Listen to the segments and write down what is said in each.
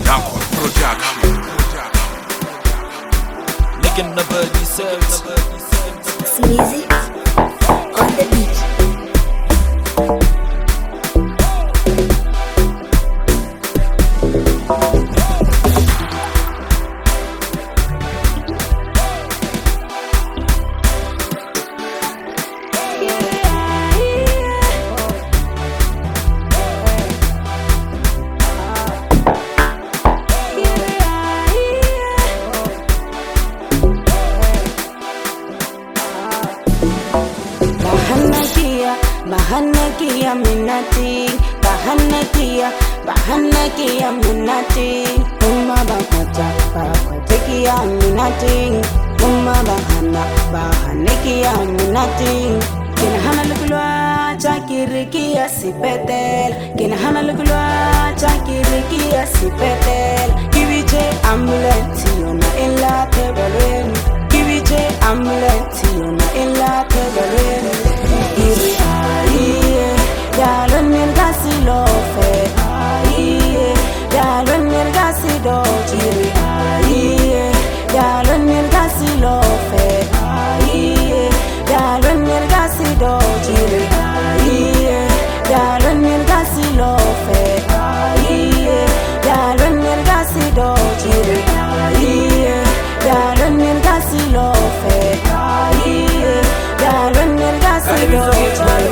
Dankon Production. Making the birdie service. Sneezy on the beat. Bahanakia minati, bahanakia minati, bakwatikia minati, bahanakia minati. Kina hana lukulwa chakirikia sipetel, kina hana lukulwa chakirikia sipetel. Kiwiche amuleti yona illa tebalwen, kiwiche amuleti yona illa tebalwen. Dalon mirgasi lofe, dalon mirgasi do chiri, dalon mirgasi lofe, dalon mirgasi do chiri, dalon mirgasi lofe, dalon mirgasi do chiri, dalon mirgasi lofe, dalon mirgasi do chiri.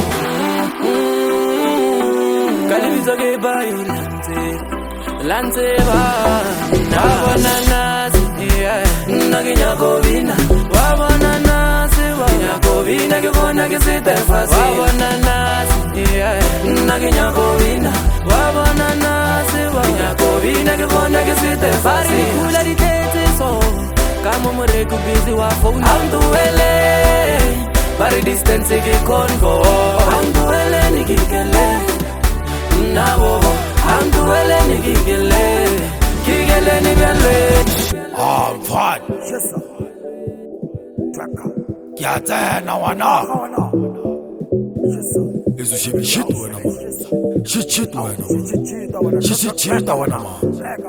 Kalibizoge bayo lante ba nabona nasi naginyakobina wabona nasi waginyakobina kibona kisitefasi wabona nasi naginyakobina wabona nasi waginyakobina kibona kisitefasi kula ditete so kama mureko busy wa phone anduele bari distance ke kongo anduele nikikele nabo anduele nikigele kigele nibele Fine. Yes, sir. Tracker. Kyatena wana. Yes, sir. Izu shit wena ma. Shit wena. Shit wena ma.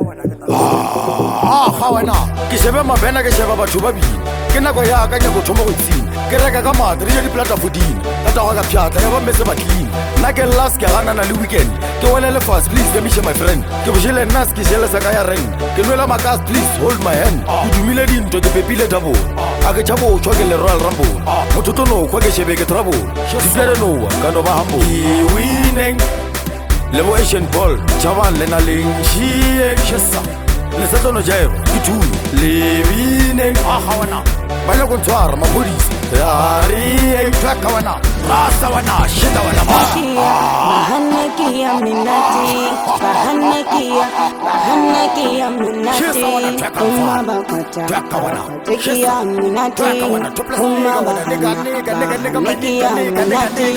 Ha wena. Ke shebe mabena ke sheba batho ba bina. Ke nako ya ka nyako thoma go tsina. Ke reka ka madri ya diplata fudina. Ka tawa ka phyata ya ba metse ba clean. Na ke last ke gana na le weekend. Ke wele fast please let me share my friend. Ke bojele nas ke jele sa ka ya reng. Ke nwela makas please hold my hand. Ke dumile dinto ke pepile double. A ke chabo chwa ke le Royal Rumble. Motho no kwa ke shebe ke trouble. Dipere no ka no ba humble. Winning Levo Asian ball, chavan lena lingshie shesa. Lesato no jayo, itu levine ahawana. Banya kontwara mapolisi. Yari traka wana, rasa wana, shida wana ma. Bahanakia minati, bahanakia minati. Bakwatikia minati, bahanakia minati.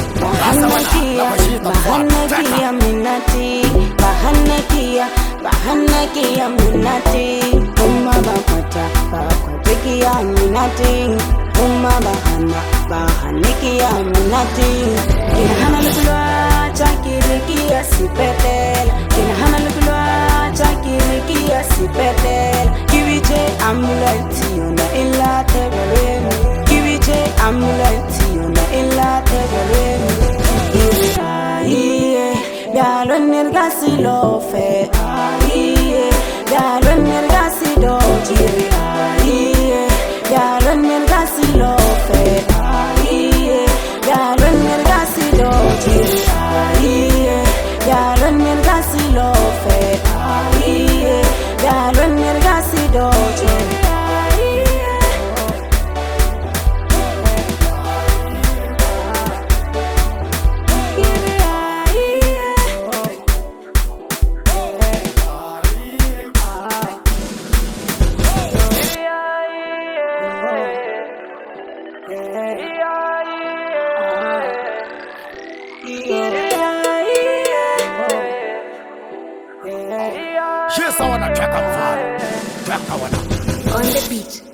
Bahanakia minati, bahanakia minati. Bakwatikia minati. Bahanakia minati. Kina hana lukulwa chakirikia sipetel, kina hana lukulwa chakirikia sipetel. Kiwiche amuleti yona illa tebalwen, kiwiche amuleti yona illa tebalwen. Dalon mirgasi lofe, dalon mirgasi do chiri, dalon mirgasi lofe, dalon mirgasi do chiri, dalon mirgasi lofe, dalon mirgasi do chiri. Yes, I wanna track a fan. Track a wanna. On the beat.